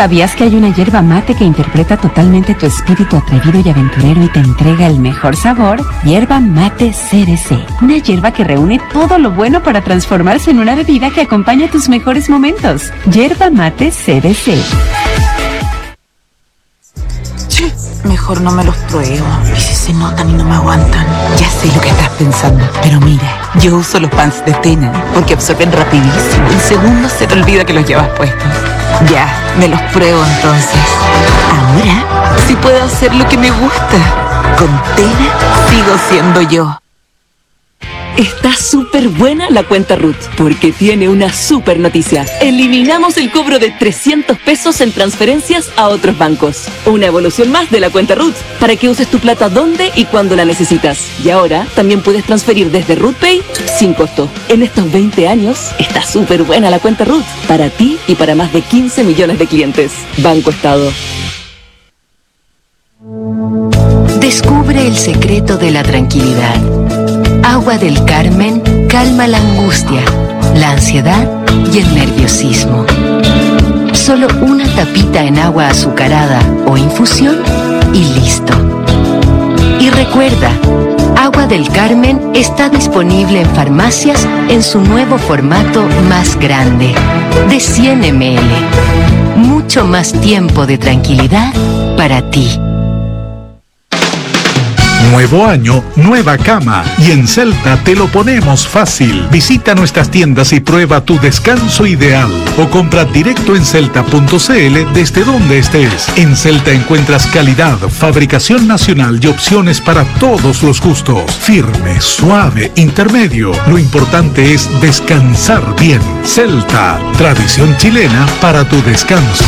¿Sabías que hay una hierba mate que interpreta totalmente tu espíritu atrevido y aventurero y te entrega el mejor sabor? Hierba mate CDC. Una hierba que reúne todo lo bueno para transformarse en una bebida que acompaña tus mejores momentos. Hierba mate CDC. Mejor no me los pruebo. ¿Y si se notan y no me aguantan? Ya sé lo que estás pensando, pero mira, yo uso los pants de Tena porque absorben rapidísimo. En segundos se te olvida que los llevas puestos. Ya, me los pruebo entonces. Ahora sí puedo hacer lo que me gusta. Con Tena sigo siendo yo. Está súper buena la cuenta RUT, porque tiene una súper noticia. Eliminamos el cobro de 300 pesos en transferencias a otros bancos. Una evolución más de la cuenta RUT, para que uses tu plata donde y cuando la necesitas. Y ahora también puedes transferir desde RUTPay sin costo. En estos 20 años, está súper buena la cuenta RUT, para ti y para más de 15 millones de clientes. Banco Estado. Descubre el secreto de la tranquilidad. Agua del Carmen calma la angustia, la ansiedad y el nerviosismo. Solo una tapita en agua azucarada o infusión y listo. Y recuerda, Agua del Carmen está disponible en farmacias en su nuevo formato más grande, de 100 ml. Mucho más tiempo de tranquilidad para ti. Nuevo año, nueva cama. Y en Celta te lo ponemos fácil. Visita nuestras tiendas y prueba tu descanso ideal. O compra directo en celta.cl desde donde estés. En Celta encuentras calidad, fabricación nacional y opciones para todos los gustos. Firme, suave, intermedio. Lo importante es descansar bien. Celta, tradición chilena para tu descanso.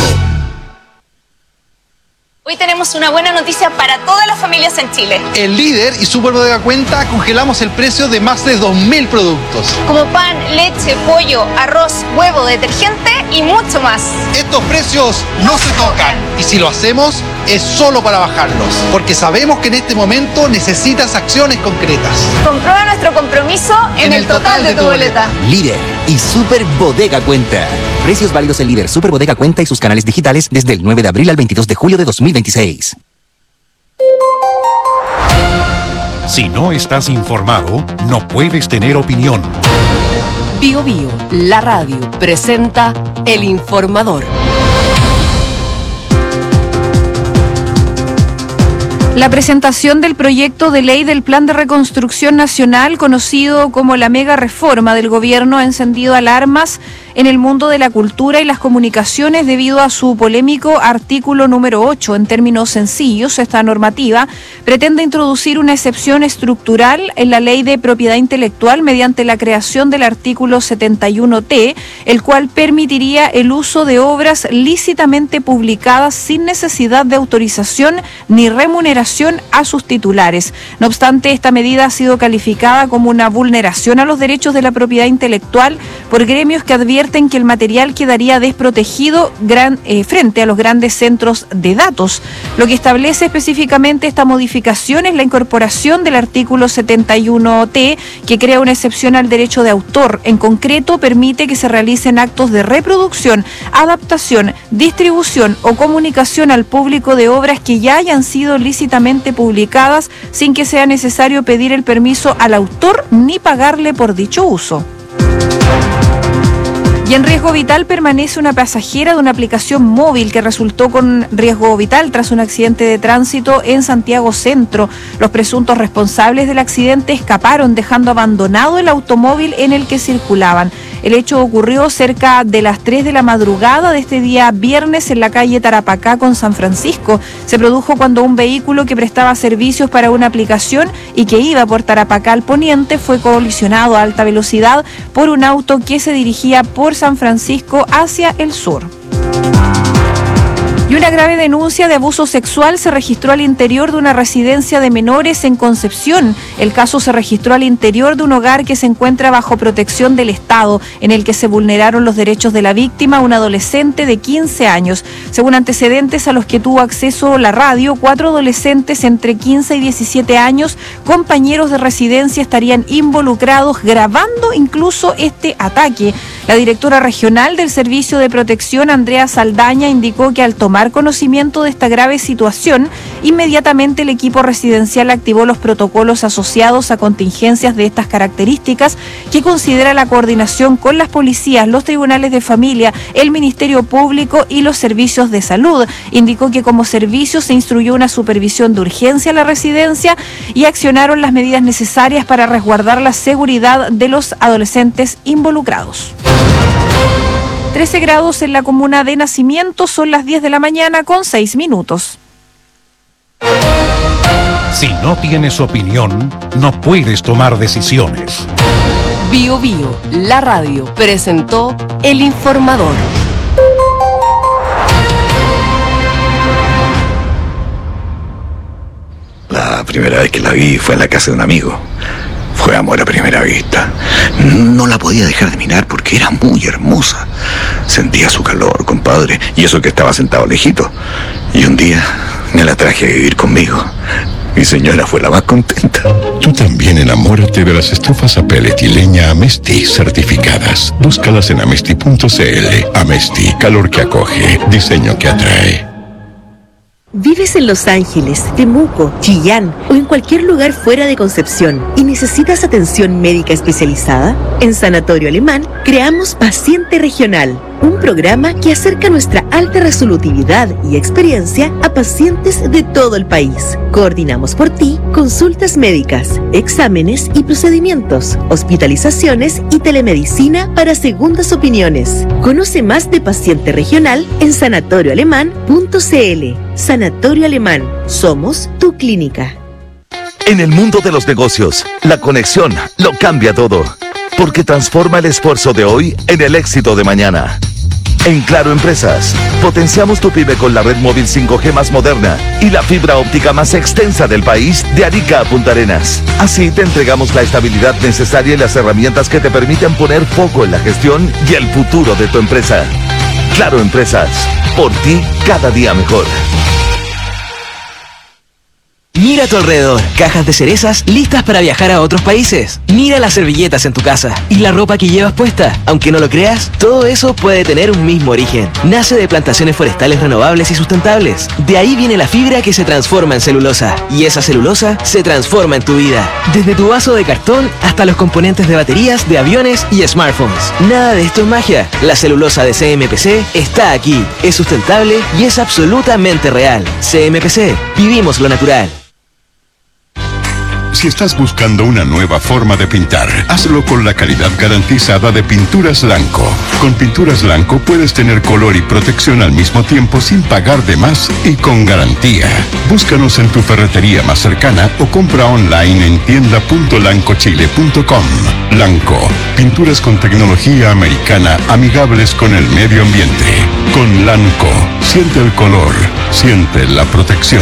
Hoy tenemos una buena noticia para todas las familias en Chile. En Líder y Superbodega Cuenta congelamos el precio de más de 2.000 productos. Como pan, leche, pollo, arroz, huevo, detergente y mucho más. Estos precios no se tocan. Y si lo hacemos, es solo para bajarlos. Porque sabemos que en este momento necesitas acciones concretas. Comprueba nuestro compromiso en el total de tu boleta. Líder y Superbodega Cuenta. Precios válidos en Líder, Superbodega Cuenta y sus canales digitales desde el 9 de abril al 22 de julio de 2026. Si no estás informado, no puedes tener opinión. Bio Bio, la radio, presenta El Informador. La presentación del proyecto de ley del Plan de Reconstrucción Nacional, conocido como la mega reforma del gobierno, ha encendido alarmas en el mundo de la cultura y las comunicaciones debido a su polémico artículo número 8. En términos sencillos, esta normativa pretende introducir una excepción estructural en la ley de propiedad intelectual mediante la creación del artículo 71T, el cual permitiría el uso de obras lícitamente publicadas sin necesidad de autorización ni remuneración a sus titulares. No obstante, esta medida ha sido calificada como una vulneración a los derechos de la propiedad intelectual por gremios que advierten que el material quedaría desprotegido frente a los grandes centros de datos. Lo que establece específicamente esta modificación es la incorporación del artículo 71T, que crea una excepción al derecho de autor. En concreto, permite que se realicen actos de reproducción, adaptación, distribución o comunicación al público de obras que ya hayan sido lícitamente publicadas sin que sea necesario pedir el permiso al autor ni pagarle por dicho uso. Y en riesgo vital permanece una pasajera de una aplicación móvil que resultó con riesgo vital tras un accidente de tránsito en Santiago Centro. Los presuntos responsables del accidente escaparon, dejando abandonado el automóvil en el que circulaban. El hecho ocurrió cerca de las 3 de la madrugada de este día viernes en la calle Tarapacá con San Francisco. Se produjo cuando un vehículo que prestaba servicios para una aplicación y que iba por Tarapacá al poniente fue colisionado a alta velocidad por un auto que se dirigía por San Francisco hacia el sur. Y una grave denuncia de abuso sexual se registró al interior de una residencia de menores en Concepción. El caso se registró al interior de un hogar que se encuentra bajo protección del Estado, en el que se vulneraron los derechos de la víctima, un adolescente de 15 años. Según antecedentes a los que tuvo acceso la radio, 4 adolescentes entre 15 y 17 años, compañeros de residencia, estarían involucrados grabando incluso este ataque. La directora regional del Servicio de Protección, Andrea Saldaña, indicó que al tomar conocimiento de esta grave situación, inmediatamente el equipo residencial activó los protocolos asociados a contingencias de estas características que considera la coordinación con las policías, los tribunales de familia, el Ministerio Público y los servicios de salud. Indicó que como servicio se instruyó una supervisión de urgencia a la residencia y accionaron las medidas necesarias para resguardar la seguridad de los adolescentes involucrados. 13 grados en la comuna de Nacimiento, son las 10 de la mañana con 6 minutos. Si no tienes opinión, no puedes tomar decisiones. Bio Bio, la radio, presentó El Informador. La primera vez que la vi fue en la casa de un amigo. Fue amor a primera vista. No la podía dejar de mirar porque era muy hermosa. Sentía su calor, compadre, y eso que estaba sentado lejito. Y un día me la traje a vivir conmigo. Mi señora fue la más contenta. Tú también enamórate de las estufas a pellet y leña Amesti certificadas. Búscalas en amesti.cl. Amesti, calor que acoge, diseño que atrae. ¿Vives en Los Ángeles, Temuco, Chillán o en cualquier lugar fuera de Concepción y necesitas atención médica especializada? En Sanatorio Alemán creamos Paciente Regional, un programa que acerca nuestra alta resolutividad y experiencia a pacientes de todo el país. Coordinamos por ti consultas médicas, exámenes y procedimientos, hospitalizaciones y telemedicina para segundas opiniones. Conoce más de Paciente Regional en sanatorioalemán.cl. Sanatorio Alemán, somos tu clínica. En el mundo de los negocios, la conexión lo cambia todo, porque transforma el esfuerzo de hoy en el éxito de mañana. En Claro Empresas, potenciamos tu pyme con la red móvil 5G más moderna y la fibra óptica más extensa del país, de Arica a Punta Arenas. Así te entregamos la estabilidad necesaria y las herramientas que te permiten poner foco en la gestión y el futuro de tu empresa. Claro Empresas, por ti cada día mejor. Mira a tu alrededor, cajas de cerezas listas para viajar a otros países. Mira las servilletas en tu casa y la ropa que llevas puesta. Aunque no lo creas, todo eso puede tener un mismo origen. Nace de plantaciones forestales renovables y sustentables. De ahí viene la fibra que se transforma en celulosa. Y esa celulosa se transforma en tu vida. Desde tu vaso de cartón hasta los componentes de baterías, de aviones y smartphones. Nada de esto es magia. La celulosa de CMPC está aquí. Es sustentable y es absolutamente real. CMPC, vivimos lo natural. Si estás buscando una nueva forma de pintar, hazlo con la calidad garantizada de Pinturas Lanco. Con Pinturas Lanco puedes tener color y protección al mismo tiempo sin pagar de más y con garantía. Búscanos en tu ferretería más cercana o compra online en tienda.lancochile.com. Lanco, pinturas con tecnología americana amigables con el medio ambiente. Con Lanco, siente el color, siente la protección.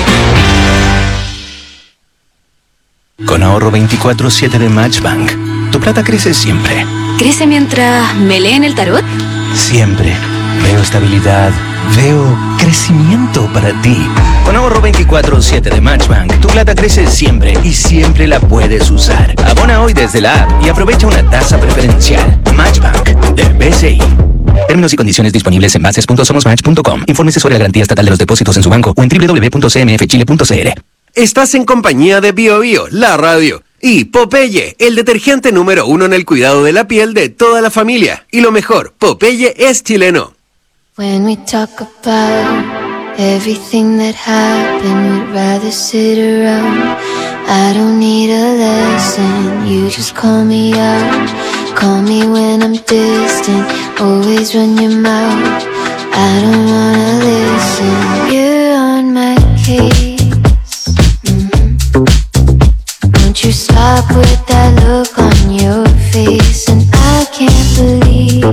Con ahorro 24/7 de Matchbank, tu plata crece siempre. ¿Crece mientras me leen el tarot? Siempre. Veo estabilidad, veo crecimiento para ti. Con ahorro 24/7 de Matchbank, tu plata crece siempre y siempre la puedes usar. Abona hoy desde la app y aprovecha una tasa preferencial. Matchbank, del BCI. Términos y condiciones disponibles en bases.somosmatch.com. Infórmese sobre la garantía estatal de los depósitos en su banco o en www.cmfchile.cl. Estás en compañía de Bio Bio, la radio, y Popeye, el detergente número 1 en el cuidado de la piel de toda la familia. Y lo mejor, Popeye es chileno. When we talk about everything that happened, we'd rather sit around. I don't need a lesson, you just call me out. Call me when I'm distant, always run your mouth. I don't wanna listen, you're on my case. Won't you stop with that look on your face? And I can't believe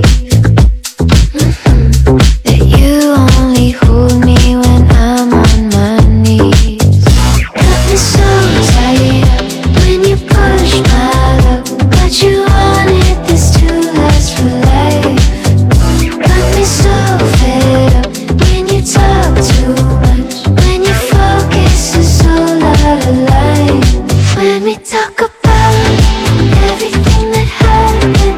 that you only hold me when I'm on my knees. Got me so tired when you push my luck, but you wanted this to last for life. Got me so fed up when you talk too much, when your focus is all out of line. When we talk about everything that happened,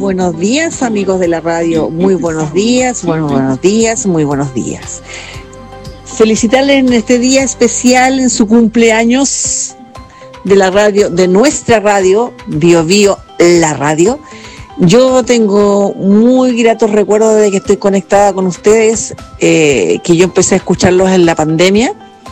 buenos días, amigos de la radio. Muy buenos días, buenos días, muy buenos días. Felicitarles en este día especial, en su cumpleaños de la radio, de nuestra radio, Bio Bio, la radio. Yo tengo muy gratos recuerdos de que estoy conectada con ustedes, que yo empecé a escucharlos en la pandemia.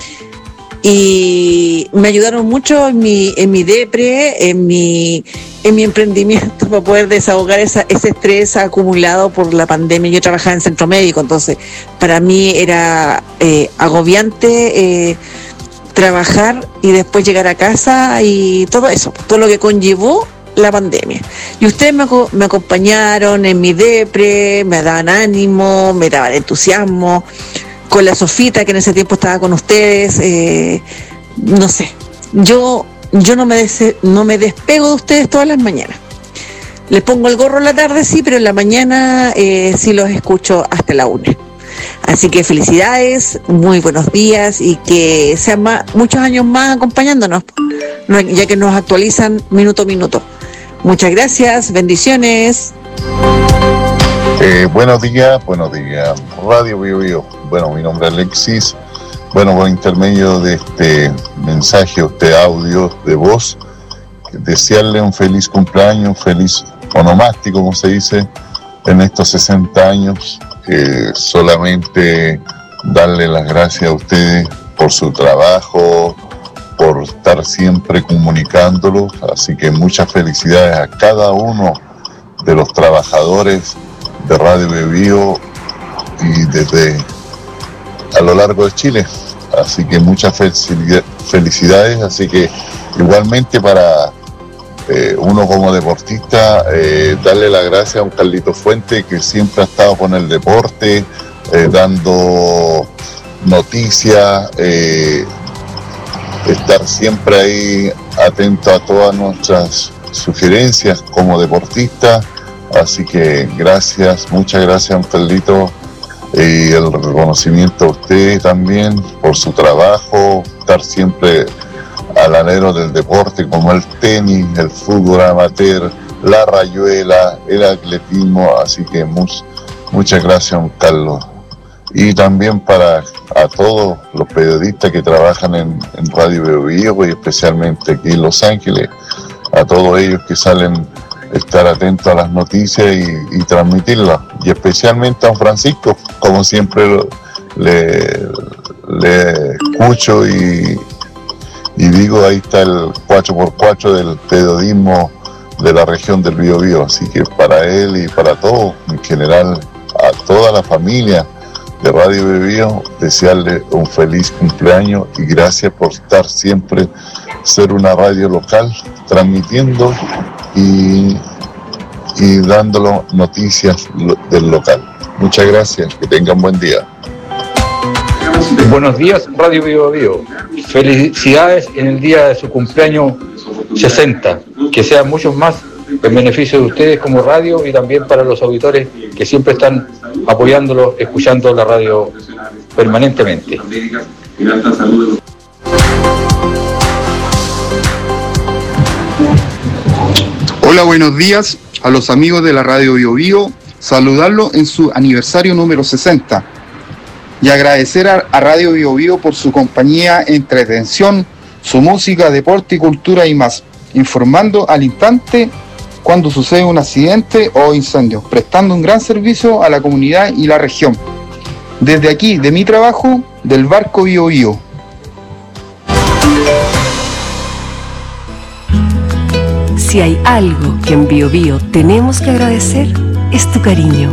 Y me ayudaron mucho en mi depre, en mi emprendimiento para poder desahogar ese estrés acumulado por la pandemia. Yo trabajaba en centro médico, entonces para mí era agobiante trabajar y después llegar a casa y todo eso, todo lo que conllevó la pandemia. Y ustedes me acompañaron en mi depre, me daban ánimo, me daban entusiasmo. Con la Sofita, que en ese tiempo estaba con ustedes, no sé, yo no me despego de ustedes todas las mañanas. Les pongo el gorro en la tarde, sí, pero en la mañana sí los escucho hasta la 1. Así que felicidades, muy buenos días y que sean muchos años más acompañándonos, ya que nos actualizan minuto a minuto. Muchas gracias, bendiciones. Buenos días, Radio Bio Bio. Bueno, mi nombre es Alexis. Bueno, por intermedio de este mensaje, este audio de voz, desearle un feliz cumpleaños, un feliz onomástico, como se dice, en estos 60 años. Solamente darle las gracias a ustedes por su trabajo, por estar siempre comunicándolo. Así que muchas felicidades a cada uno de los trabajadores de Radio Bio Bio y desde a lo largo de Chile. Así que muchas felicidades. Así que igualmente para uno como deportista, darle las gracias a un Carlito Fuente que siempre ha estado con el deporte, dando noticias, estar siempre ahí atento a todas nuestras sugerencias como deportista. Así que gracias, muchas gracias, don Carlito, y el reconocimiento a usted también por su trabajo, estar siempre al alero del deporte como el tenis, el fútbol amateur, la rayuela, el atletismo. Así que muchas gracias, don Carlos. Y también para a todos los periodistas que trabajan en Radio Bio Bio, y especialmente aquí en Los Ángeles, a todos ellos que salen estar atentos a las noticias y transmitirlas, y especialmente a don Francisco, como siempre le escucho y digo, ahí está el 4x4 del periodismo de la región del Bio Bio. Así que para él y para todos, en general, a toda la familia de Radio Bio Bio, desearle un feliz cumpleaños y gracias por estar siempre, ser una radio local, transmitiendo y dándolo noticias del local. Muchas gracias, que tengan buen día. Buenos días, Radio Bio Bio. Felicidades en el día de su cumpleaños 60. Que sean muchos más en beneficio de ustedes como radio y también para los auditores que siempre están apoyándolo, escuchando la radio permanentemente. Hola, buenos días a los amigos de la Radio Bio Bio, saludarlos en su aniversario número 60 y agradecer a Radio Bio Bio por su compañía, entretención, su música, deporte y cultura y más, informando al instante cuando sucede un accidente o incendio, prestando un gran servicio a la comunidad y la región. Desde aquí, de mi trabajo, del barco Bio Bio. Si hay algo que en Bio Bio tenemos que agradecer, es tu cariño.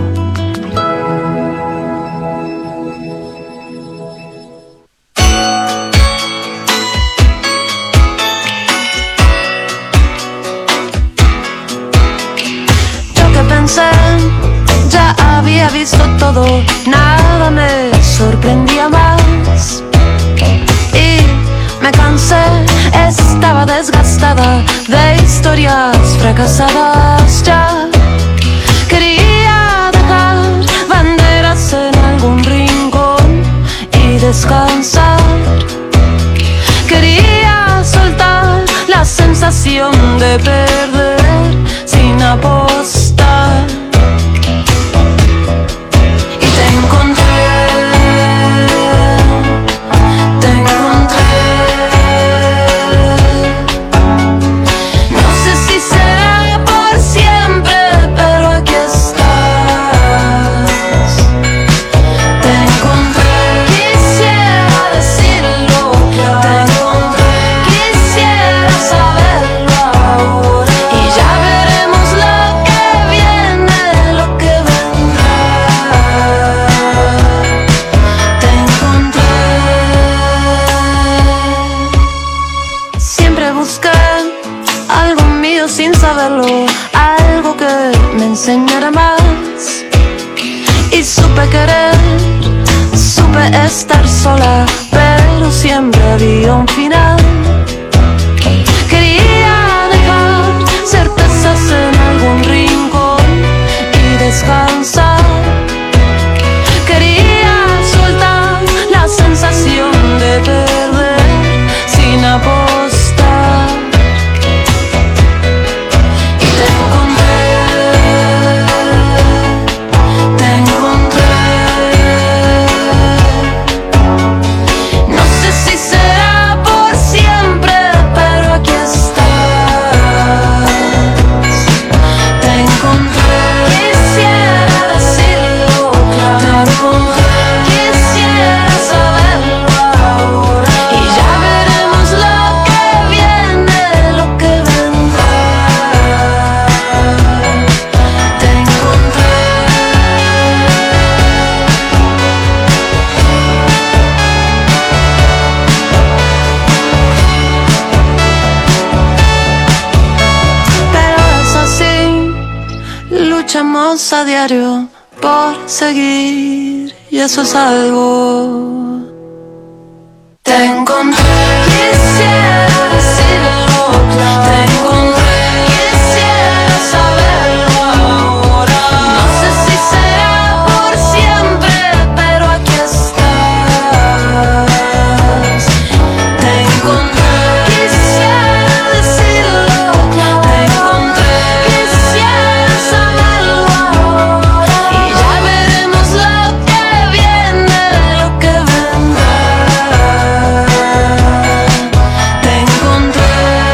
Yo que pensé, ya había visto todo, nada me sorprendía más. Y me cansé, estaba desgastada de historias fracasadas ya. Quería dejar banderas en algún rincón y descansar. Quería soltar la sensación de perder sin apostar. y supe querer, supe estar sola, pero siempre había un final. Quería dejar certezas en algún rincón y descansar. Quería soltar la sensación de perder sin apostar. Y te encontré, no sé si será por siempre, pero aquí estás. Te encontré, quisiera decirlo claro, quisiera saberlo ahora. Y ya veremos lo que viene, lo que vendrá. Te encontré. Pero es así, luchamos a diario por seguir, y eso es algo. Te encontré, quisiera decirlo claro. Te encontré, quisiera saberlo ahora. No sé si será por siempre, pero aquí estás. Te encontré, quisiera decirlo claro. Te encontré, quisiera saberlo ahora. Y ya veremos lo que viene, lo que vendrá. Te encontré.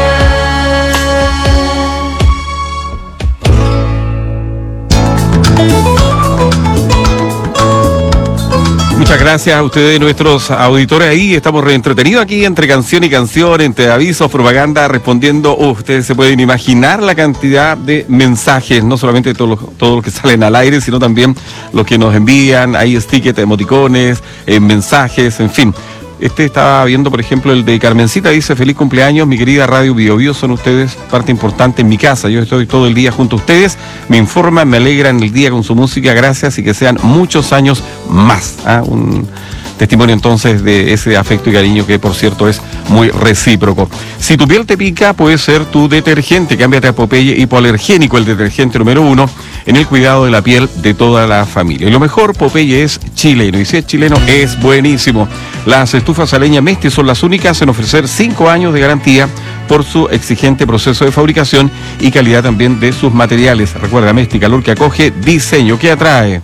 Muchas gracias a ustedes, nuestros auditores ahí. Estamos reentretenidos aquí entre canción y canción, entre avisos, propaganda, respondiendo. Ustedes se pueden imaginar la cantidad de mensajes, no solamente todos los que salen al aire, sino también los que nos envían. Hay stickers, emoticones, mensajes, en fin. Estaba viendo, por ejemplo, el de Carmencita, dice: feliz cumpleaños, mi querida Radio Bio Bio, son ustedes parte importante en mi casa, yo estoy todo el día junto a ustedes, me informan, me alegran el día con su música, gracias y que sean muchos años más. Un testimonio entonces de ese afecto y cariño que, por cierto, es muy recíproco. Si tu piel te pica, puede ser tu detergente. Cámbiate a Popeye Hipoalergénico, el detergente número 1 en el cuidado de la piel de toda la familia. Y lo mejor, Popeye es chileno, y si es chileno, es buenísimo. Las estufas a leña Mesti son las únicas en ofrecer 5 años de garantía por su exigente proceso de fabricación y calidad también de sus materiales. Recuerda, Mesti, calor que acoge, diseño que atrae.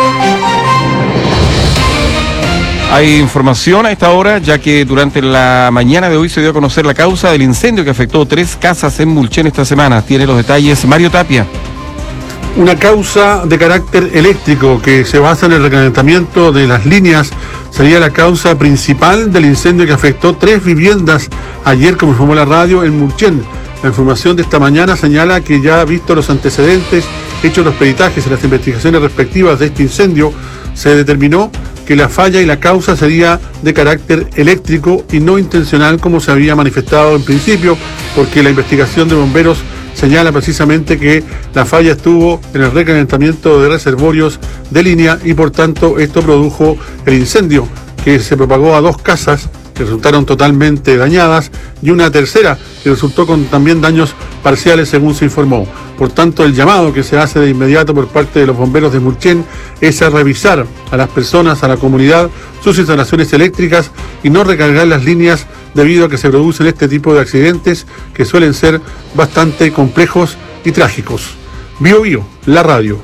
Hay información a esta hora, ya que durante la mañana de hoy se dio a conocer la causa del incendio que afectó 3 casas en Mulchen esta semana. Tiene los detalles Mario Tapia. Una causa de carácter eléctrico que se basa en el recalentamiento de las líneas sería la causa principal del incendio que afectó 3 viviendas ayer, como informó la radio, en Mulchen. La información de esta mañana señala que ya visto los antecedentes, hechos los peritajes y las investigaciones respectivas de este incendio, se determinó que la falla y la causa sería de carácter eléctrico y no intencional como se había manifestado en principio, porque la investigación de bomberos señala precisamente que la falla estuvo en el recalentamiento de reservorios de línea y por tanto esto produjo el incendio que se propagó a 2 casas que resultaron totalmente dañadas y una tercera que resultó con también daños parciales según se informó. Por tanto, el llamado que se hace de inmediato por parte de los bomberos de Mulchen es a revisar a las personas, a la comunidad, sus instalaciones eléctricas y no recargar las líneas debido a que se producen este tipo de accidentes que suelen ser bastante complejos y trágicos. Bio Bio, la radio.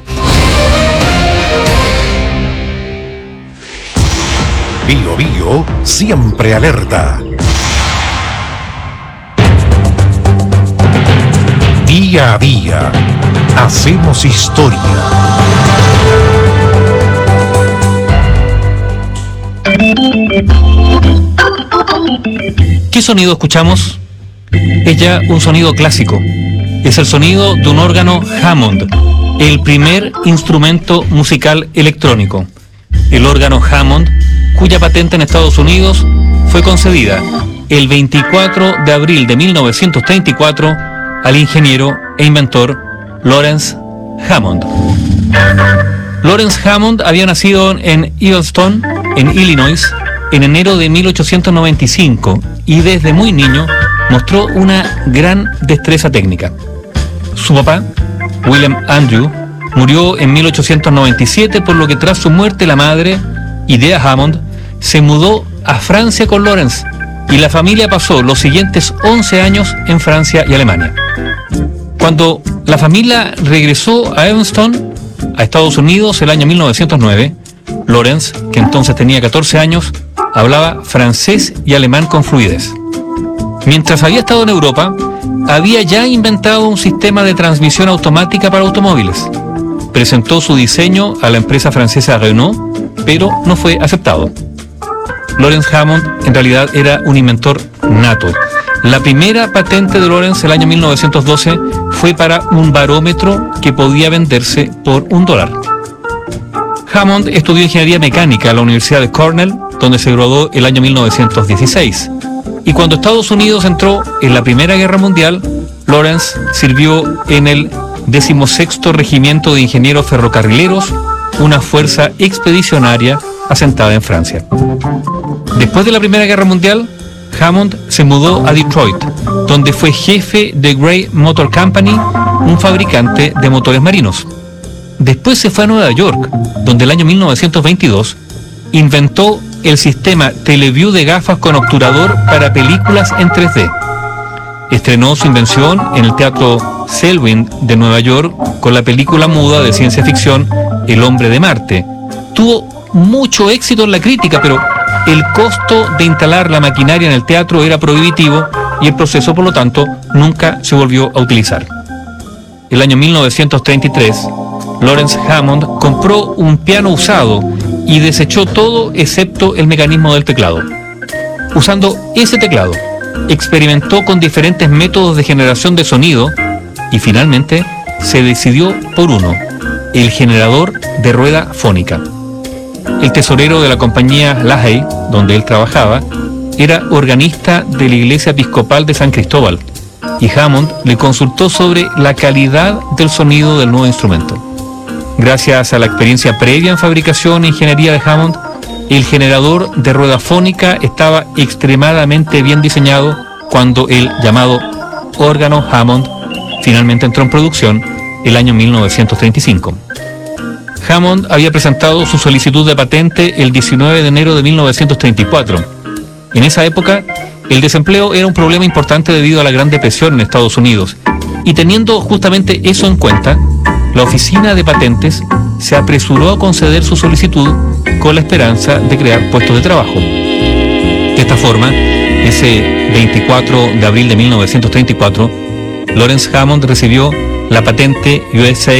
Bio Bio, siempre alerta. Día a día, hacemos historia. ¿Qué sonido escuchamos? Es ya un sonido clásico. Es el sonido de un órgano Hammond, el primer instrumento musical electrónico. El órgano Hammond, cuya patente en Estados Unidos fue concedida el 24 de abril de 1934 al ingeniero e inventor Lawrence Hammond. Lawrence Hammond había nacido en Evanston, en Illinois, en enero de 1895 y desde muy niño mostró una gran destreza técnica. Su papá, William Andrew, murió en 1897, por lo que tras su muerte la madre, Idea Hammond, se mudó a Francia con Lawrence y la familia pasó los siguientes 11 años en Francia y Alemania. Cuando la familia regresó a Evanston, a Estados Unidos, el año 1909, Lawrence, que entonces tenía 14 años, hablaba francés y alemán con fluidez. Mientras había estado en Europa, había ya inventado un sistema de transmisión automática para automóviles. Presentó su diseño a la empresa francesa Renault, pero no fue aceptado. Lawrence Hammond en realidad era un inventor nato. La primera patente de Lawrence el año 1912 fue para un barómetro que podía venderse por $1. Hammond estudió ingeniería mecánica en la Universidad de Cornell, donde se graduó el año 1916. Y cuando Estados Unidos entró en la Primera Guerra Mundial, Lawrence sirvió en el 16º Regimiento de Ingenieros Ferrocarrileros, una fuerza expedicionaria asentada en Francia. Después de la Primera Guerra Mundial, Hammond se mudó a Detroit, donde fue jefe de Gray Motor Company, un fabricante de motores marinos. Después se fue a Nueva York, donde el año 1922 inventó el sistema Teleview de gafas con obturador para películas en 3D. Estrenó su invención en el Teatro Selwyn de Nueva York con la película muda de ciencia ficción El Hombre de Marte. Tuvo mucho éxito en la crítica, pero el costo de instalar la maquinaria en el teatro era prohibitivo y el proceso, por lo tanto, nunca se volvió a utilizar. El año 1933, Lawrence Hammond compró un piano usado y desechó todo excepto el mecanismo del teclado. Usando ese teclado, experimentó con diferentes métodos de generación de sonido y finalmente se decidió por uno, el generador de rueda fónica. El tesorero de la compañía Lahey, donde él trabajaba, era organista de la iglesia episcopal de San Cristóbal, y Hammond le consultó sobre la calidad del sonido del nuevo instrumento. Gracias a la experiencia previa en fabricación e ingeniería de Hammond, el generador de rueda fónica estaba extremadamente bien diseñado cuando el llamado órgano Hammond finalmente entró en producción el año 1935. Hammond había presentado su solicitud de patente el 19 de enero de 1934. En esa época, el desempleo era un problema importante debido a la Gran Depresión en Estados Unidos, y teniendo justamente eso en cuenta, la oficina de patentes se apresuró a conceder su solicitud con la esperanza de crear puestos de trabajo. De esta forma, ese 24 de abril de 1934, Lawrence Hammond recibió la patente USA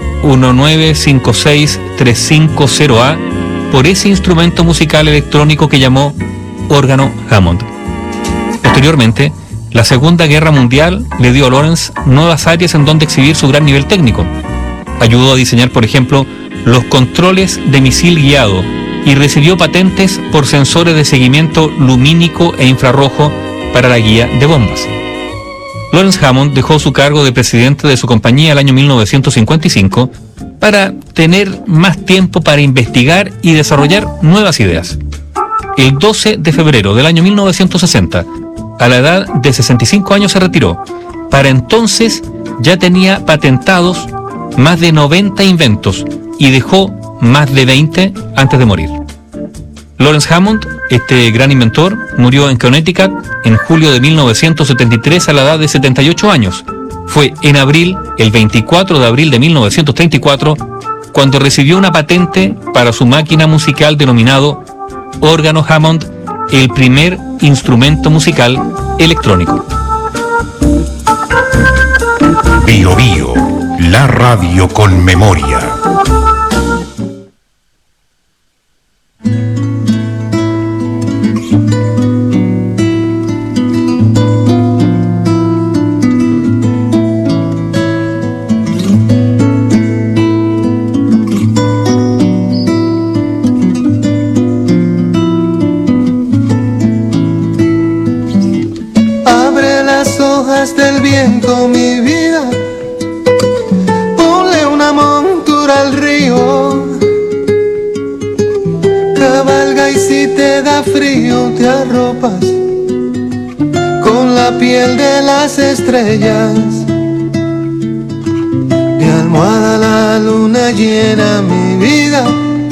1956350A por ese instrumento musical electrónico que llamó órgano Hammond. Posteriormente, la Segunda Guerra Mundial le dio a Lawrence nuevas áreas en donde exhibir su gran nivel técnico. Ayudó a diseñar, por ejemplo, los controles de misil guiado y recibió patentes por sensores de seguimiento lumínico e infrarrojo para la guía de bombas. Lawrence Hammond dejó su cargo de presidente de su compañía el año 1955 para tener más tiempo para investigar y desarrollar nuevas ideas. El 12 de febrero del año 1960, a la edad de 65 años se retiró. Para entonces ya tenía patentados más de 90 inventos y dejó más de 20 antes de morir. Lawrence Hammond, este gran inventor, murió en Connecticut en julio de 1973 a la edad de 78 años. Fue en abril, el 24 de abril de 1934, cuando recibió una patente para su máquina musical denominado órgano Hammond, el primer instrumento musical electrónico. Bio Bio, la radio con memoria. Del viento, mi vida, ponle una montura al río, te da frío te arropas con la piel de las estrellas. De almohada la luna llena mi vida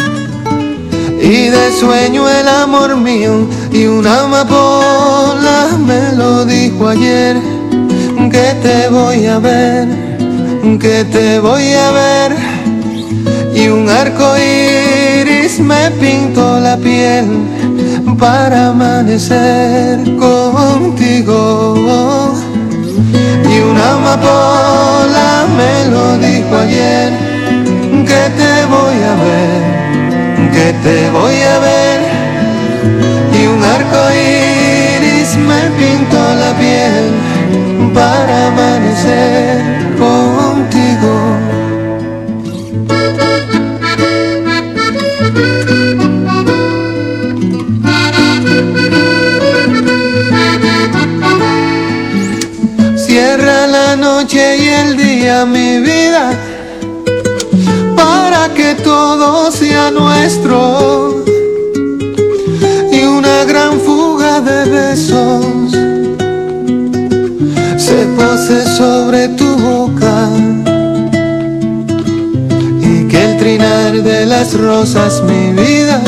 y de sueño el amor mío. Y una amapola me lo dijo ayer, que te voy a ver, que te voy a ver. Y un arco iris me pintó la piel para amanecer contigo. Y una amapola me lo dijo ayer, que te voy a ver, que te voy a ver. Y un arco iris me pintó la piel para amanecer contigo. Cierra la noche y el día, mi vida, para que todo sea nuestro. Y una gran fuga de besos se pose sobre tu boca, y que el trinar de las rosas, mi vida,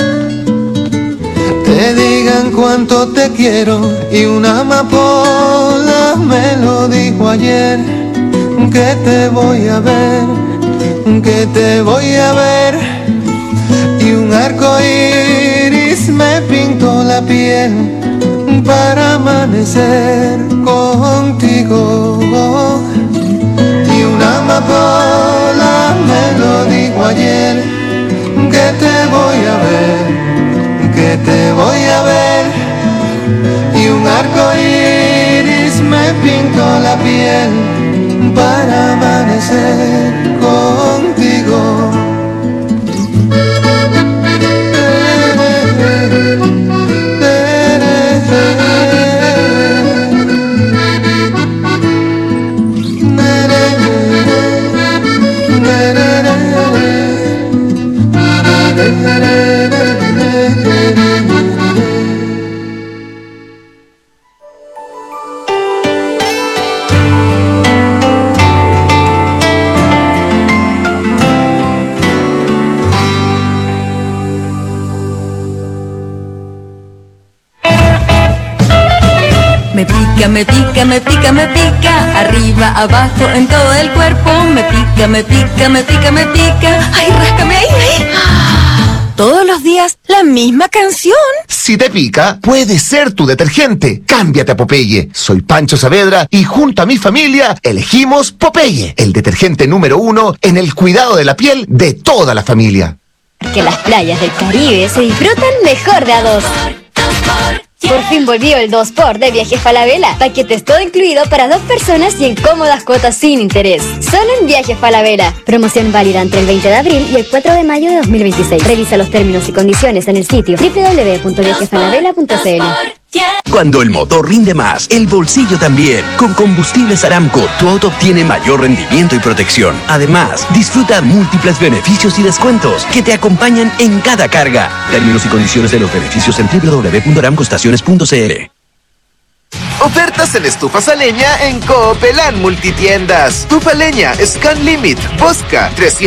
te digan cuánto te quiero. Y una amapola me lo dijo ayer, que te voy a ver, que te voy a ver. Y un arco iris me pintó la piel para amanecer contigo. Y una amapola me lo dijo ayer, que te voy a ver, que te voy a ver. Y un arco iris me pintó la piel para amanecer contigo. Me pica, me pica, me pica, arriba, abajo, en todo el cuerpo. Me pica, me pica, me pica, me pica. Ay, ráscame ahí, ahí. Todos los días la misma canción. Si te pica, puede ser tu detergente. Cámbiate a Popeye. Soy Pancho Saavedra y junto a mi familia elegimos Popeye, el detergente número 1 en el cuidado de la piel de toda la familia. Que las playas del Caribe se disfrutan mejor de a dos. Por fin volvió el 2x de Viajes Falabella. Paquetes todo incluido para 2 personas y en cómodas cuotas sin interés. Solo en Viajes Falabella. Promoción válida entre el 20 de abril y el 4 de mayo de 2026. Revisa los términos y condiciones en el sitio www.viajesfalabella.cl. Cuando el motor rinde más, el bolsillo también. Con Combustibles Aramco, tu auto obtiene mayor rendimiento y protección. Además, disfruta múltiples beneficios y descuentos que te acompañan en cada carga. Términos y condiciones de los beneficios en www.aramcoestaciones.cl. Ofertas en estufas a leña en Coopelán Multitiendas. Estufa leña Scan Limit Bosca,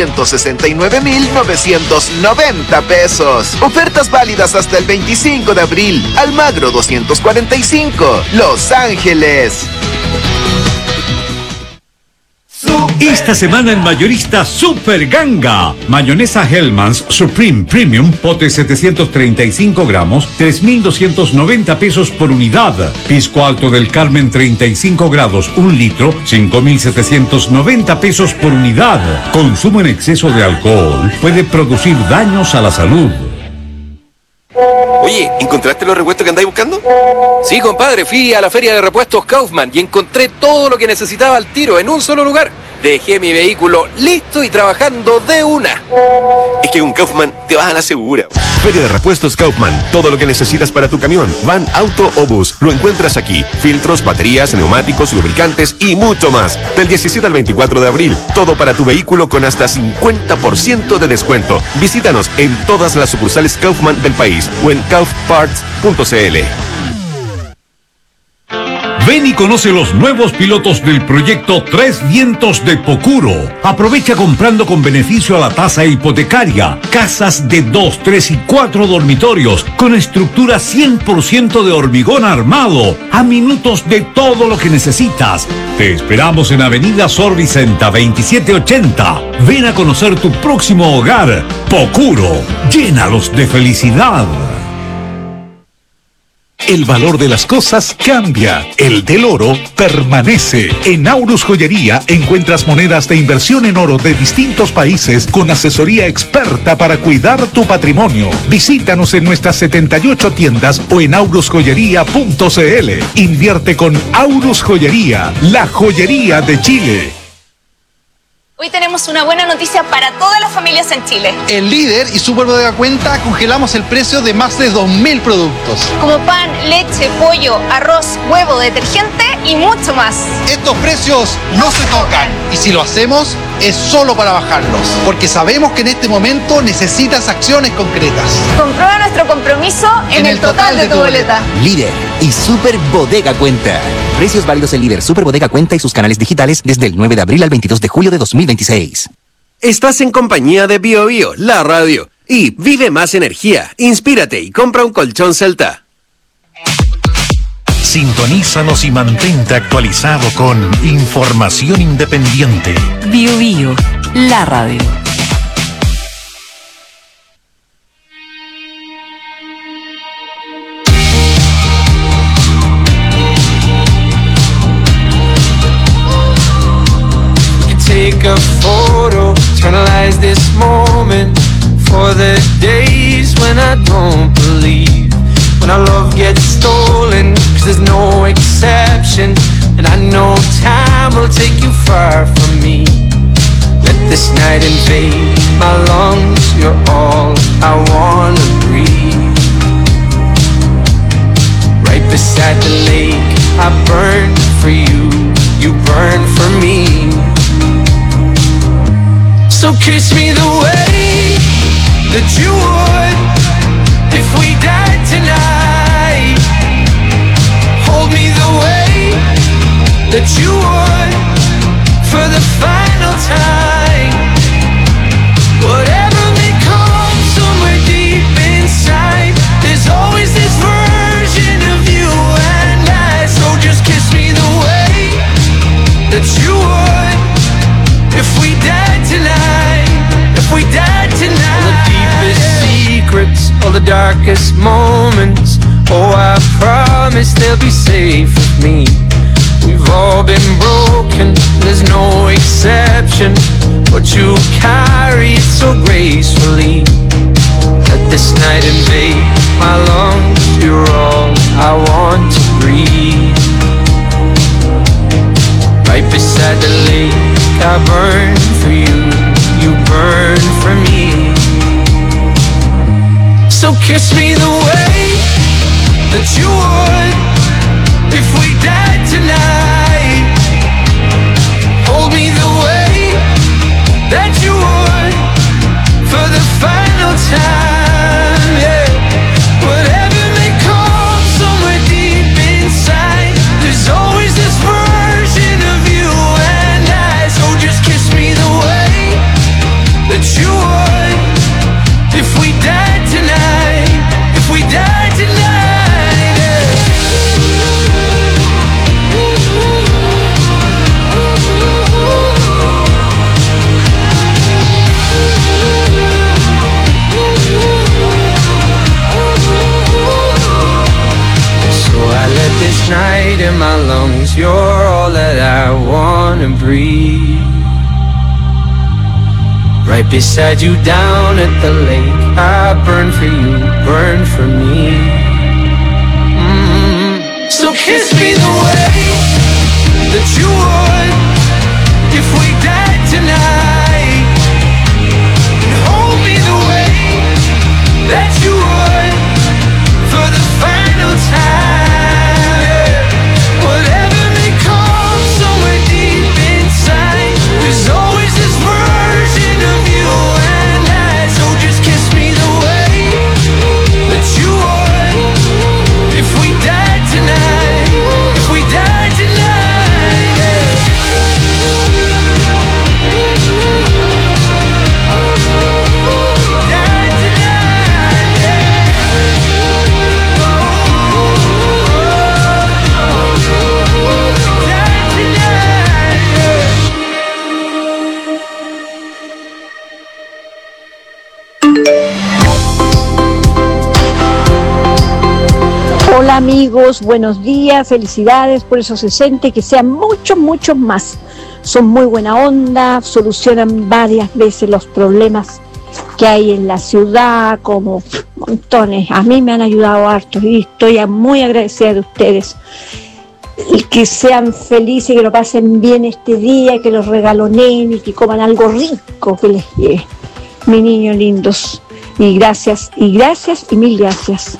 369,990 pesos. Ofertas válidas hasta el 25 de abril. Almagro 245, Los Ángeles. Esta semana en Mayorista Super Ganga. Mayonesa Hellmann's Supreme Premium, pote 735 gramos, 3,290 pesos por unidad. Pisco Alto del Carmen 35 grados, 1 litro, 5,790 pesos por unidad. Consumo en exceso de alcohol puede producir daños a la salud. Oye, ¿encontraste los repuestos que andáis buscando? Sí, compadre, fui a la feria de repuestos Kaufman y encontré todo lo que necesitaba al tiro en un solo lugar. Dejé mi vehículo listo y trabajando de una. Es que con Kaufman te vas a la segura. Feria de Repuestos Kaufman. Todo lo que necesitas para tu camión, van, auto o bus, lo encuentras aquí. Filtros, baterías, neumáticos, lubricantes y mucho más. Del 17 al 24 de abril. Todo para tu vehículo con hasta 50% de descuento. Visítanos en todas las sucursales Kaufman del país o en kaufparts.cl. Ven y conoce los nuevos pilotos del proyecto Tres Vientos de Pocuro. Aprovecha comprando con beneficio a la tasa hipotecaria. Casas de 2, 3 y 4 dormitorios con estructura 100% de hormigón armado. A minutos de todo lo que necesitas. Te esperamos en Avenida Sor Vicenta 2780. Ven a conocer tu próximo hogar. Pocuro. Llénalos de felicidad. El valor de las cosas cambia, el del oro permanece. En Aurus Joyería encuentras monedas de inversión en oro de distintos países con asesoría experta para cuidar tu patrimonio. Visítanos en nuestras 78 tiendas o en aurusjoyería.cl. Invierte con Aurus Joyería, la joyería de Chile. Hoy tenemos una buena noticia para todas las familias en Chile. En Líder y Super Bodega Cuenta congelamos el precio de más de 2.000 productos. Como pan, leche, pollo, arroz, huevo, detergente y mucho más. Estos precios no se tocan y si lo hacemos es solo para bajarlos, porque sabemos que en este momento necesitas acciones concretas. Comprueba nuestro compromiso en el total de tu boleta. Líder y Super Bodega Cuenta. Precios válidos en Líder, Super Bodega Cuenta y sus canales digitales desde el 9 de abril al 22 de julio de 2026. Estás en compañía de BioBio, la radio. Y vive más energía, inspírate y compra un colchón Celta. Sintonízanos y mantente actualizado con información independiente. BioBio, la radio. Take a photo, eternalize this moment for the days when I don't believe, when our love gets stolen, 'cause there's no exception, and I know time will take you far from me. Let this night invade my lungs, you're all I wanna breathe. Right beside the lake, I burn for you, you burn for me. So kiss me the way that you would if we died tonight. Hold me the way that you would for the final time. Whatever may come somewhere deep inside, there's always this version of you and I. So just kiss me the way that you would if we died tonight, if we died tonight. All the deepest secrets, all the darkest moments, oh I promise they'll be safe with me. We've all been broken, there's no exception, but you carry it so gracefully. Let this night invade my lungs, you're all I want to breathe. Right beside the lake, I burn for you, you burn for me. So kiss me the way that you would if we died tonight. Hold me the way that you would for the final time, yeah. Whatever may come somewhere deep inside, there's always this version of you and I. So just kiss me the way that you would if we died tonight, if we died tonight, yeah. So I let this night in my lungs, you're all that I wanna breathe. Right beside you down at the lake, I burn for you, burn for me. So kiss me the way that you would if we died tonight, and hold me the way that you would for the final time. Whatever may come somewhere deep inside, there's always this version of you and I. So just kiss me the way that you would if we died tonight, if we died tonight, yeah. Died tonight, yeah. Died tonight, yeah. Hola amigos, buenos días, felicidades por esos 60 y que sean muchos, muchos más. Son muy buena onda, solucionan varias veces los problemas que hay en la ciudad, como montones. A mí me han ayudado harto y estoy muy agradecida de ustedes. Y que sean felices, que lo pasen bien este día, que los regaloneen y que coman algo rico que les lleve. Mis niños lindos. Y gracias, y mil gracias.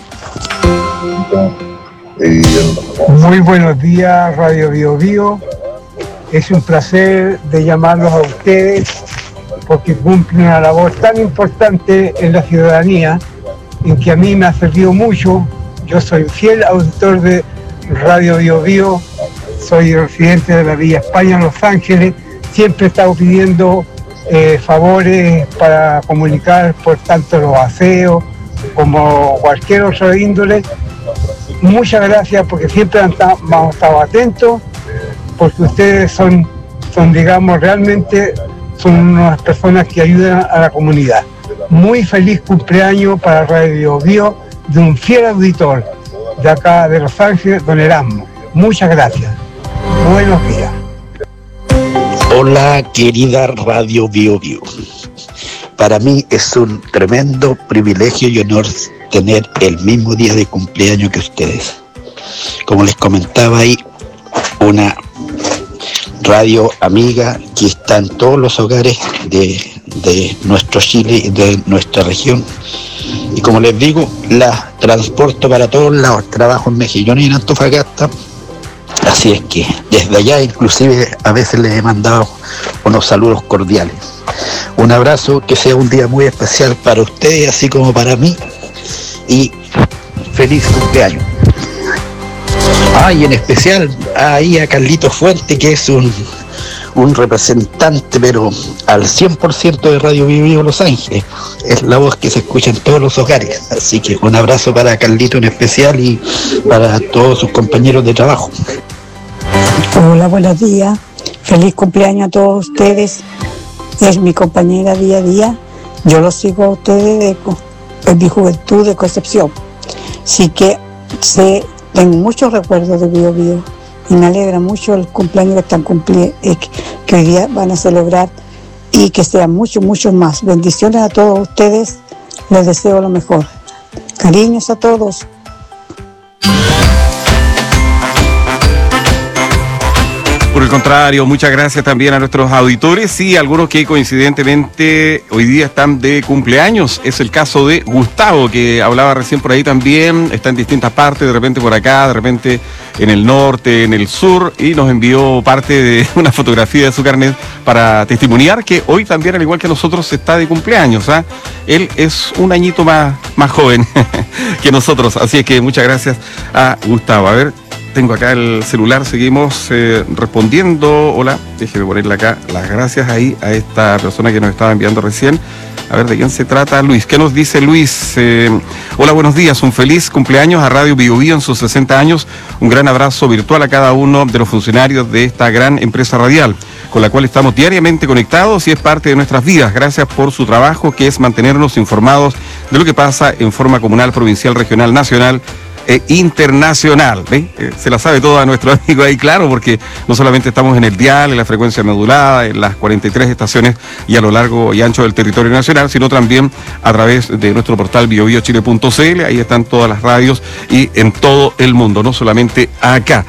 Muy buenos días, Radio Bio Bio. Es un placer de llamarlos a ustedes porque cumplen una labor tan importante en la ciudadanía, en que a mí me ha servido mucho. Yo soy fiel auditor de Radio Bio Bio, soy residente de la Villa España, Los Ángeles. Siempre he estado pidiendo favores para comunicar por tanto los aseos como cualquier otra índole. Muchas gracias porque siempre hemos estado atentos, porque ustedes son digamos, realmente son unas personas que ayudan a la comunidad. Muy feliz cumpleaños para Radio Bio de un fiel auditor de acá de Los Ángeles, don Erasmo. Muchas gracias. Buenos días. Hola, querida Radio Bio Bio. Para mí es un tremendo privilegio y honor tener el mismo día de cumpleaños que ustedes. Como les comentaba, hay una radio amiga que está en todos los hogares de nuestro Chile y de nuestra región. Y como les digo, la transporto para todos lados. Trabajo en Mejillones y en Antofagasta. Así es que desde allá inclusive a veces les he mandado unos saludos cordiales. Un abrazo, que sea un día muy especial para ustedes, así como para mí. Y feliz cumpleaños. Y en especial ahí a Carlitos Fuente, que es un representante, pero al 100% de Radio Bio Bio Los Ángeles. Es la voz que se escucha en todos los hogares. Así que un abrazo para Carlito en especial y para todos sus compañeros de trabajo. Hola, buenos días. Feliz cumpleaños a todos ustedes. Es mi compañera día a día. Yo los sigo a ustedes en mi juventud de Concepción. Así que tengo muchos recuerdos de Bio Bio y me alegra mucho el cumpleaños que están que hoy día van a celebrar, y que sean muchos, muchos más. Bendiciones a todos ustedes. Les deseo lo mejor. Cariños a todos. Por el contrario, muchas gracias también a nuestros auditores y algunos que coincidentemente hoy día están de cumpleaños. Es el caso de Gustavo, que hablaba recién por ahí también, está en distintas partes, de repente por acá, de repente en el norte, en el sur, y nos envió parte de una fotografía de su carnet para testimoniar que hoy también, al igual que nosotros, está de cumpleaños. Él es un añito más joven que nosotros, así es que muchas gracias a Gustavo. A ver, tengo acá el celular, seguimos respondiendo. Hola, déjeme ponerle acá las gracias ahí a esta persona que nos estaba enviando recién. A ver, ¿de quién se trata? Luis. ¿Qué nos dice Luis? Hola, buenos días. Un feliz cumpleaños a Radio Bio Bio en sus 60 años. Un gran abrazo virtual a cada uno de los funcionarios de esta gran empresa radial, con la cual estamos diariamente conectados y es parte de nuestras vidas. Gracias por su trabajo, que es mantenernos informados de lo que pasa en forma comunal, provincial, regional, nacional e internacional. ¿Ve? Se la sabe todo a nuestro amigo ahí, claro, porque no solamente estamos en el dial, en la frecuencia modulada, en las 43 estaciones y a lo largo y ancho del territorio nacional, sino también a través de nuestro portal biobiochile.cl. Ahí están todas las radios y en todo el mundo, no solamente acá.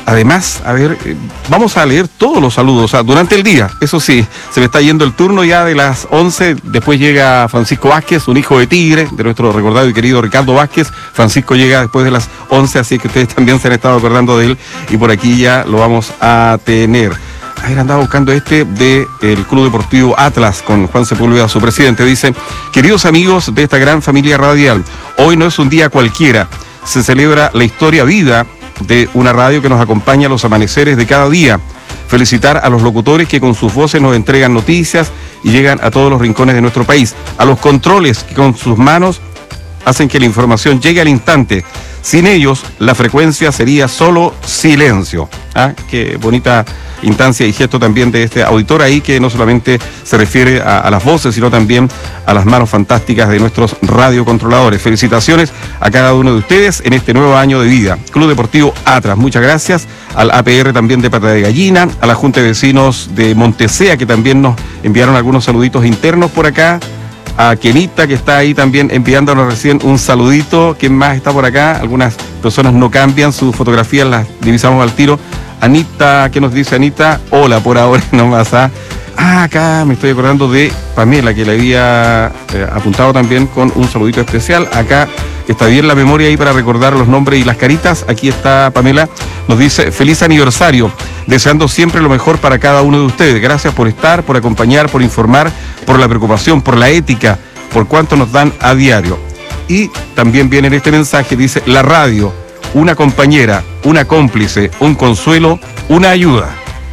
además, a ver, vamos a leer todos los saludos, o sea, durante el día, eso sí, se me está yendo el turno ya de las 11, después llega Francisco Vázquez, un hijo de Tigre, de nuestro recordado y querido Ricardo Vázquez. Francisco llega después de las 11, así que ustedes también se han estado acordando de él, y por aquí ya lo vamos a tener. A ver, andaba buscando del Club Deportivo Atlas con Juan Sepúlveda, su presidente. Dice: queridos amigos de esta gran familia radial, hoy no es un día cualquiera, se celebra la historia vida de una radio que nos acompaña a los amaneceres de cada día. Felicitar a los locutores que con sus voces nos entregan noticias y llegan a todos los rincones de nuestro país, a los controles que con sus manos hacen que la información llegue al instante. Sin ellos, la frecuencia sería solo silencio. Qué bonita instancia y gesto también de este auditor ahí, que no solamente se refiere a las voces, sino también a las manos fantásticas de nuestros radiocontroladores. Felicitaciones a cada uno de ustedes en este nuevo año de vida. Club Deportivo Atlas, muchas gracias. Al APR también de Pata de Gallina, a la Junta de Vecinos de Montesea, que también nos enviaron algunos saluditos internos por acá. A Kenita, que está ahí también enviándonos recién un saludito. ¿Quién más está por acá? Algunas personas no cambian sus fotografías, las divisamos al tiro. Anita, ¿qué nos dice Anita? Hola, por ahora nomás. Acá me estoy acordando de Pamela, que le había apuntado también con un saludito especial. Acá está bien la memoria ahí para recordar los nombres y las caritas. Aquí está Pamela, nos dice: feliz aniversario, deseando siempre lo mejor para cada uno de ustedes. Gracias por estar, por acompañar, por informar, por la preocupación, por la ética, por cuánto nos dan a diario. Y también viene en este mensaje, dice: la radio, una compañera, una cómplice, un consuelo, una ayuda.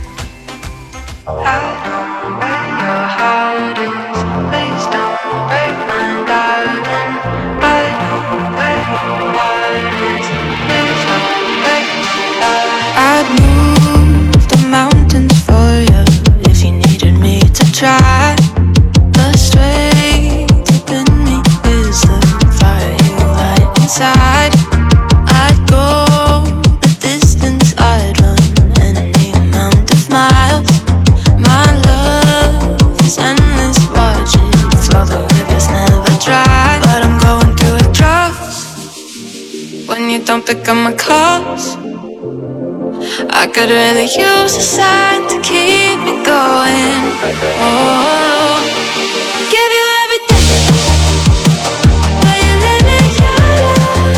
Try, the strength within me is the fire you light inside. I'd go the distance, I'd run any amount of miles. My love is endless, watch it flow, the rivers never dry. But I'm going through a drought when you don't pick up my calls. I could really use a sign to keep me going. Oh, give you everything, but you let me go.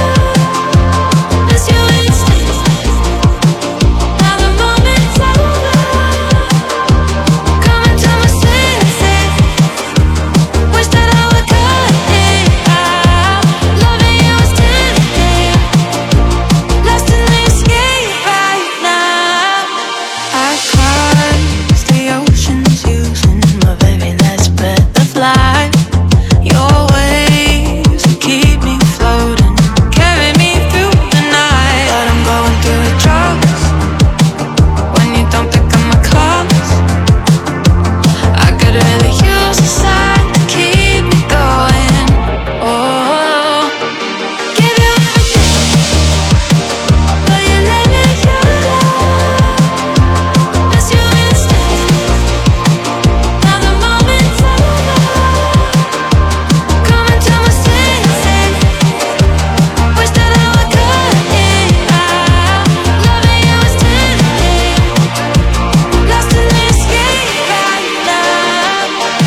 It's your instinct. Now the moment's over. Coming to my senses. Wish that I would cut it out. Loving you is tempting. Lost in the escape right now. I crossed the oceans using my very last breath of life. Your waves will keep me floating, carry me through the night. But I'm going through a drought when you don't pick up my calls. I could really use a sign to keep me going. Oh, give you everything, but you let me go. It's your instinct. Now the moment's over. Coming to my senses. Wish that I would cut it out. Loving you is tempting. Lost in the escape right now.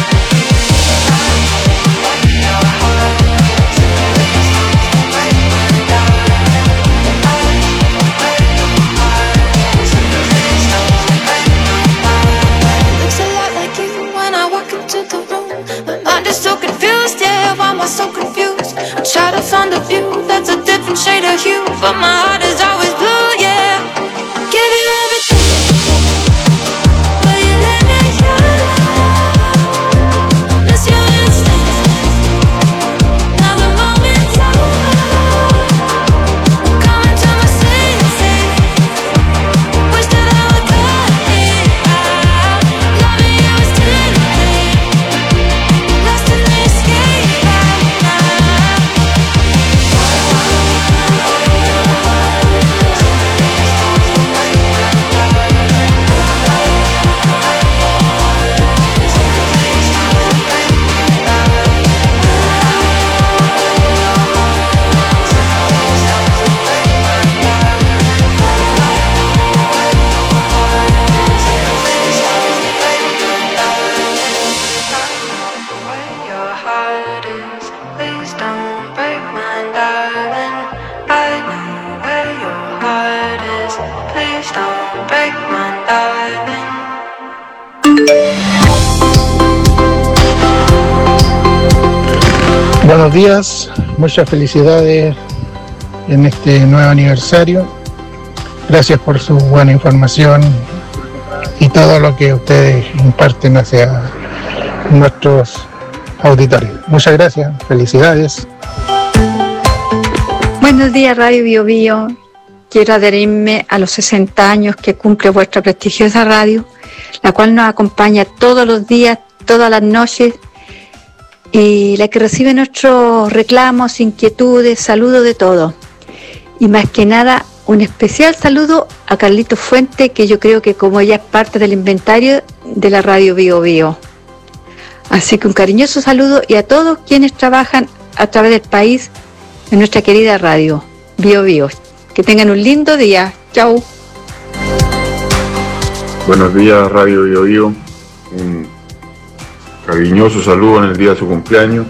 Looks a lot like you when I walk into the room. My mind is so confused, yeah, why am I so confused? I try to find a view that's a different shade of hue, but my heart is always blue, yeah. Give you everything, but you let me go. It's your instinct. Now the moment's over. Coming to my senses. Wish that I would cut it out. Loving you is tempting. Lost in the escape right now. Buenos días, muchas felicidades en este nuevo aniversario. Gracias por su buena información y todo lo que ustedes imparten hacia nuestros auditores. Muchas gracias, felicidades. Buenos días, Radio Bio Bio. Quiero adherirme a los 60 años que cumple vuestra prestigiosa radio, la cual nos acompaña todos los días, todas las noches, y la que recibe nuestros reclamos, inquietudes, saludos de todo. Y más que nada, un especial saludo a Carlitos Fuente, que yo creo que como ella es parte del inventario de la Radio Bio Bio. Así que un cariñoso saludo y a todos quienes trabajan a través del país en nuestra querida radio Bio Bio. Que tengan un lindo día. Chau. Buenos días, Radio Bio Bio. Un cariñoso saludo en el día de su cumpleaños.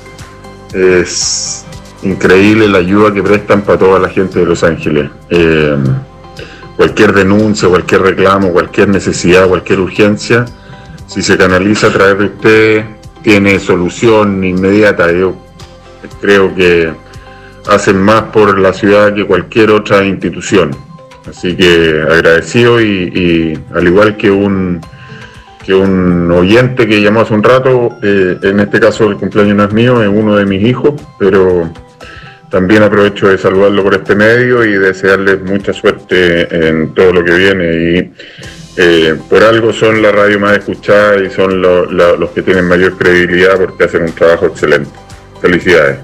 Es increíble la ayuda que prestan para toda la gente de Los Ángeles. Cualquier denuncia, cualquier reclamo, cualquier necesidad, cualquier urgencia, si se canaliza a través de usted, tiene solución inmediata. Yo creo que hacen más por la ciudad que cualquier otra institución. Así que agradecido y al igual que un oyente que llamó hace un rato, en este caso el cumpleaños no es mío, es uno de mis hijos, pero también aprovecho de saludarlo por este medio y desearles mucha suerte en todo lo que viene. Y por algo son la radio más escuchada y son los que tienen mayor credibilidad porque hacen un trabajo excelente. Felicidades.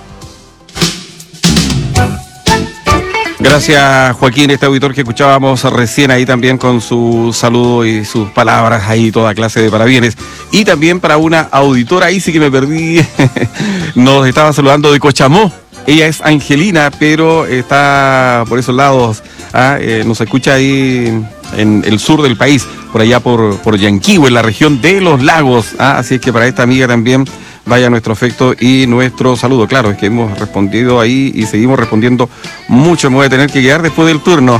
Gracias, Joaquín, este auditor que escuchábamos recién ahí también con su saludo y sus palabras ahí, toda clase de parabienes. Y también para una auditora, ahí sí que me perdí, nos estaba saludando de Cochamó. Ella es Angelina, pero está por esos lados, nos escucha ahí en el sur del país, por allá por Yanquihue, en la región de los lagos. Así es que para esta amiga también vaya nuestro afecto y nuestro saludo. Claro, es que hemos respondido ahí y seguimos respondiendo mucho. Me voy a tener que quedar después del turno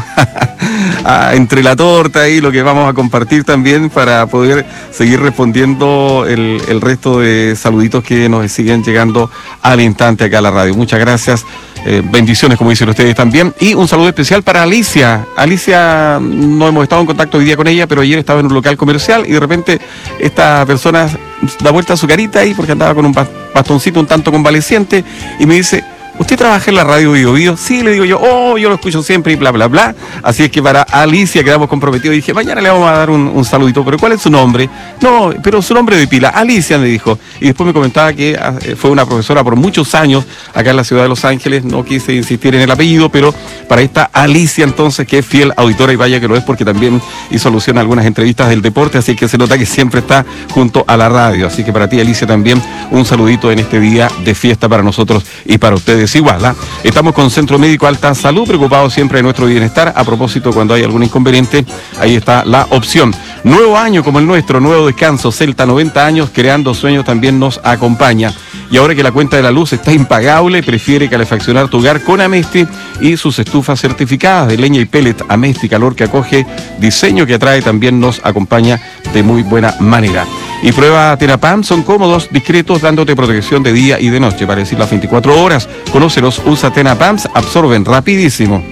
entre la torta y lo que vamos a compartir también para poder seguir respondiendo el resto de saluditos que nos siguen llegando al instante acá a la radio. Muchas gracias. Bendiciones, como dicen ustedes también. Y un saludo especial para Alicia. Alicia, no hemos estado en contacto hoy día con ella, pero ayer estaba en un local comercial y de repente esta persona da vuelta a su carita ahí porque andaba con un bastoncito un tanto convaleciente y me dice: ¿usted trabaja en la radio Bio Bio? Sí, le digo yo, yo lo escucho siempre y bla, bla, bla. Así es que para Alicia quedamos comprometidos y dije, mañana le vamos a dar un saludito, pero ¿cuál es su nombre? No, pero su nombre de pila, Alicia, me dijo. Y después me comentaba que fue una profesora por muchos años acá en la ciudad de Los Ángeles. No quise insistir en el apellido, pero para esta Alicia entonces, que es fiel auditora, y vaya que lo es porque también hizo alusión a algunas entrevistas del deporte, así que se nota que siempre está junto a la radio. Así que para ti, Alicia, también un saludito en este día de fiesta para nosotros y para ustedes igual. Estamos con Centro Médico Alta Salud, preocupados siempre de nuestro bienestar. A propósito, cuando hay algún inconveniente, ahí está la opción. Nuevo año como el nuestro, nuevo descanso. Celta, 90 años, creando sueños, también nos acompaña. Y ahora que la cuenta de la luz está impagable, prefiere calefaccionar tu hogar con Amesti y sus estufas certificadas de leña y pellet. Amesti, calor que acoge, diseño que atrae, también nos acompaña de muy buena manera. Y prueba Tenapam, son cómodos, discretos, dándote protección de día y de noche, para decir las 24 horas. Conócelos, usa Tenapams, absorben rapidísimo.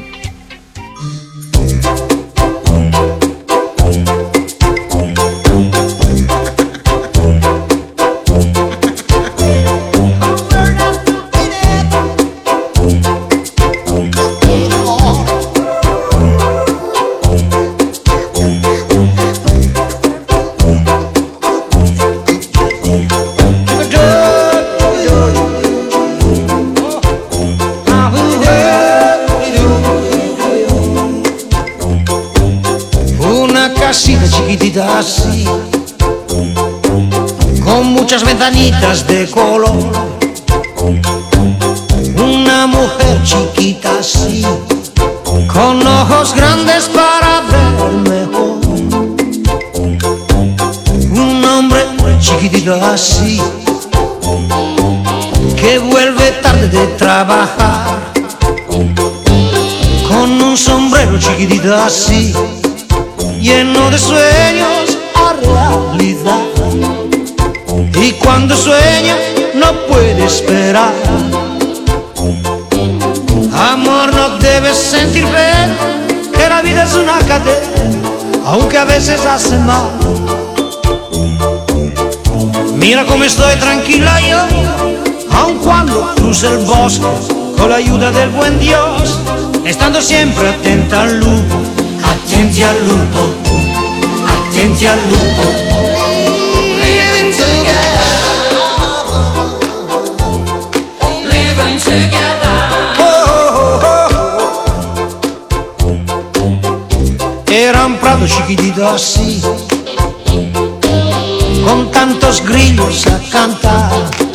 Chiquitita así, con muchas ventanitas de color, una mujer chiquita así, con ojos grandes para ver mejor, un hombre chiquitito así, que vuelve tarde de trabajar, con un sombrero chiquitito así, lleno de sueños a realidad. Y cuando sueña no puede esperar. Amor, no debes sentir pena, que la vida es una cadena, aunque a veces hace mal. Mira cómo estoy tranquila yo, aun cuando cruce el bosque, con la ayuda del buen Dios, estando siempre atenta al lupo, atenti al lupo, atenti al lupo. Living together, living together. Era un prado chiquitito así, con tantos grillos a cantar,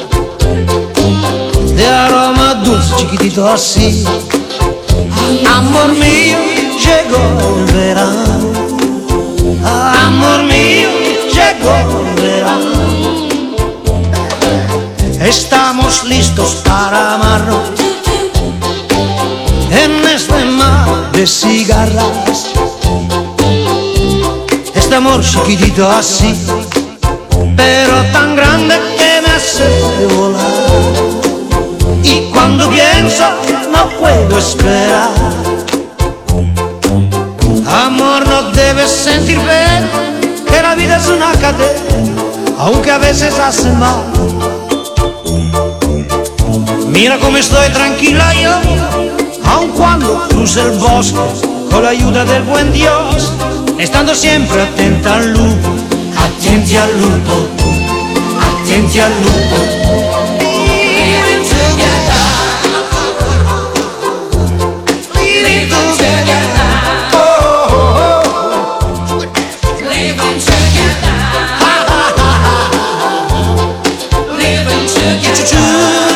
de aroma dulce, chiquitito así. Amor mío, llegó el verano. Amor mío, llegó el verano. Estamos listos para amarnos en este mar de cigarras. Este amor chiquitito así, pero tan grande que me hace volar. Y cuando pienso no puedo esperar. Amor, no debes sentir pena, que la vida es una cadena, aunque a veces hace mal. Mira cómo estoy tranquila yo, aun cuando cruce el bosque, con la ayuda del buen Dios, estando siempre atenta al lupo, atenti al lupo, atenti al lupo. Living together, living together, oh, oh, oh. Living together, living together.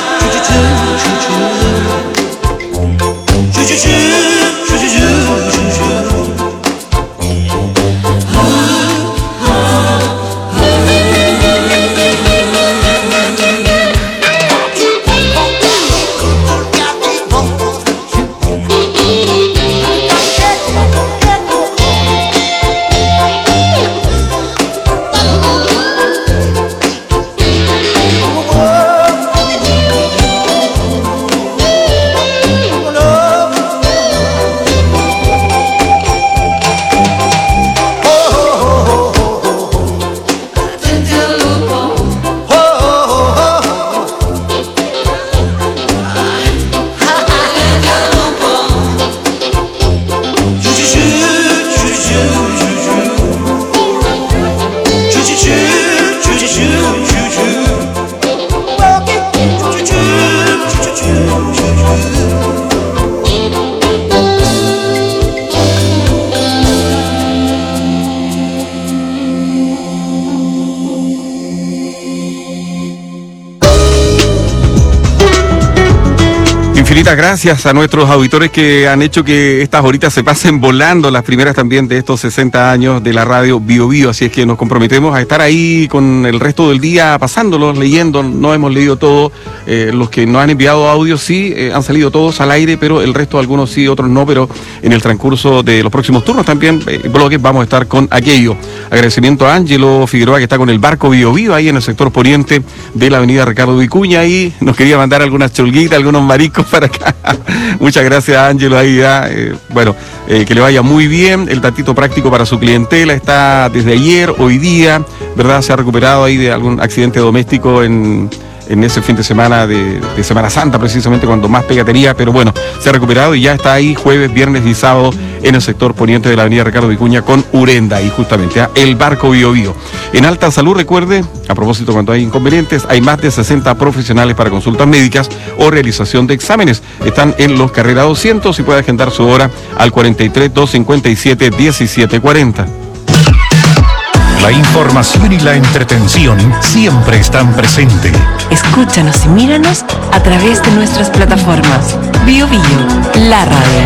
Infinitas gracias a nuestros auditores que han hecho que estas horitas se pasen volando, las primeras también de estos 60 años de la radio Bio Bio, así es que nos comprometemos a estar ahí con el resto del día pasándolos, leyendo. No hemos leído todo, los que nos han enviado audios sí, han salido todos al aire, pero el resto, algunos sí, otros no, pero en el transcurso de los próximos turnos también, bloques, vamos a estar con aquello. Agradecimiento a Ángelo Figueroa, que está con el barco Bio Bio ahí en el sector poniente de la avenida Ricardo Vicuña, ahí nos quería mandar algunas chulguitas, algunos mariscos para acá. Muchas gracias, Ángelo, ahí ya, que le vaya muy bien. El datito práctico para su clientela está desde ayer, hoy día, ¿verdad? Se ha recuperado ahí de algún accidente doméstico en ese fin de semana de Semana Santa, precisamente cuando más pega tenía, pero bueno, se ha recuperado y ya está ahí jueves, viernes y sábado en el sector poniente de la avenida Ricardo Vicuña con Urenda, y justamente el barco Bio Bio. En Alta Salud, recuerde, a propósito, cuando hay inconvenientes, hay más de 60 profesionales para consultas médicas o realización de exámenes. Están en Los Carrera 200 y puede agendar su hora al 43 257 1740. La información y la entretención siempre están presentes. Escúchanos y míranos a través de nuestras plataformas. Bio Bio, la radio.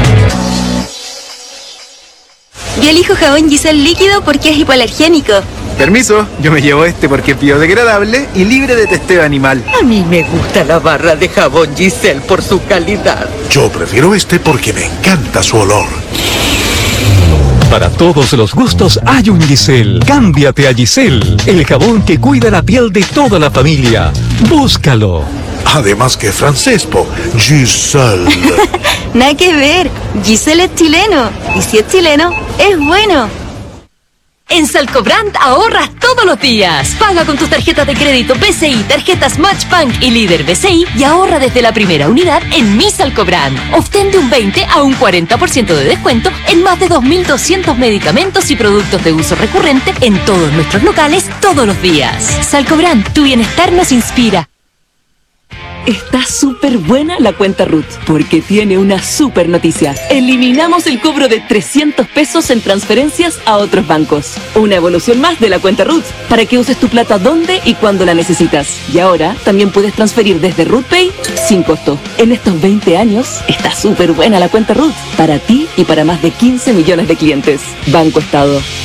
Yo elijo jabón Giselle líquido porque es hipoalergénico. Permiso, yo me llevo este porque es biodegradable y libre de testeo animal. A mí me gusta la barra de jabón Giselle por su calidad. Yo prefiero este porque me encanta su olor. Para todos los gustos hay un Giselle. Cámbiate a Giselle, el jabón que cuida la piel de toda la familia. Búscalo. Además que francés, po. Giselle. Nada que ver. Giselle es chileno. Y si es chileno, es bueno. En Salcobrand ahorras todos los días. Paga con tus tarjetas de crédito BCI, tarjetas Matchbank y Líder BCI y ahorra desde la primera unidad en Mi Salcobrand. Obtén de un 20 a un 40% de descuento en más de 2.200 medicamentos y productos de uso recurrente en todos nuestros locales todos los días. Salcobrand, tu bienestar nos inspira. Está súper buena la cuenta RUT, porque tiene una súper noticia. Eliminamos el cobro de 300 pesos en transferencias a otros bancos. Una evolución más de la cuenta RUT, para que uses tu plata donde y cuando la necesitas. Y ahora también puedes transferir desde RUTPay sin costo. En estos 20 años, está súper buena la cuenta RUT, para ti y para más de 15 millones de clientes. Banco Estado.